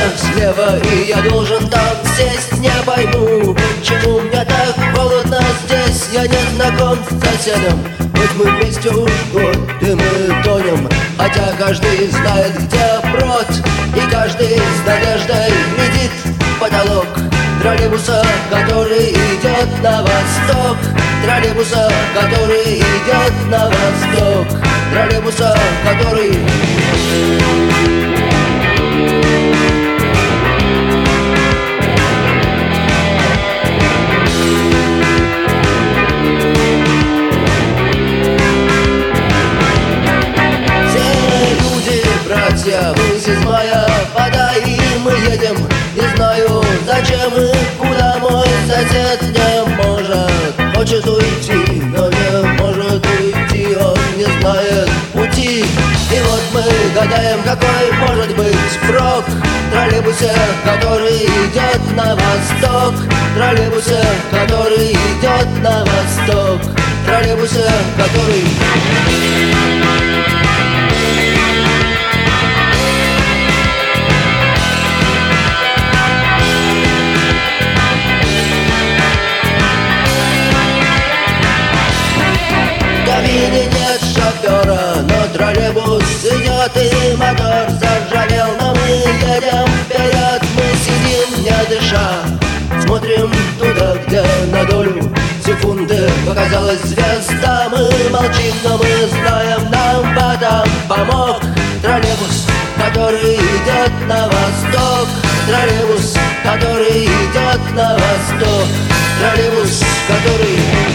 слева, и я должен там сесть. Не пойму, почему мне так холодно здесь. Я не знаком с соседом, хоть мы вместе уж год, и мы тонем. Хотя каждый знает, где брод, и каждый с надеждой глядит в потолок троллейбуса, который идет на восток. Троллейбуса, который идет на восток. Троллейбуса, который... Месяц мая, вода, и мы едем. Не знаю, зачем и куда. Мой сосед не может, хочет уйти, но не может уйти. Он не знает пути. И вот мы гадаем, какой может быть прок в троллейбусе, который идет на восток. Троллейбусе, который идет на восток. Троллейбусе, который... Нет шофера, но троллейбус идет, и мотор заржавел. Но мы едем вперед, мы сидим не дыша, смотрим туда, где на долю секунды показалась звезда. Мы молчим, но мы знаем, нам потом помог троллейбус, который идет на восток. Троллейбус, который идет на восток. Троллейбус, который...